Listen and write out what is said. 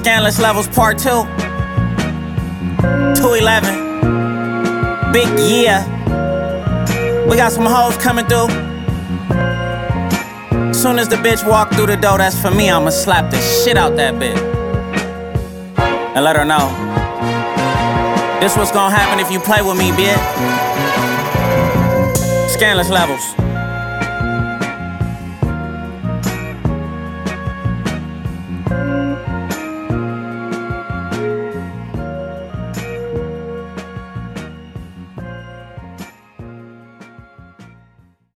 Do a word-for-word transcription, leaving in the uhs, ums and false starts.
Scandalous Levels Part two. two eleven. Big year. We got some hoes coming through. Soon as the bitch walk through the door, that's for me. I'ma slap the shit out that bitch and let her know this what's gonna happen if you play with me, bitch. Scandalous Levels.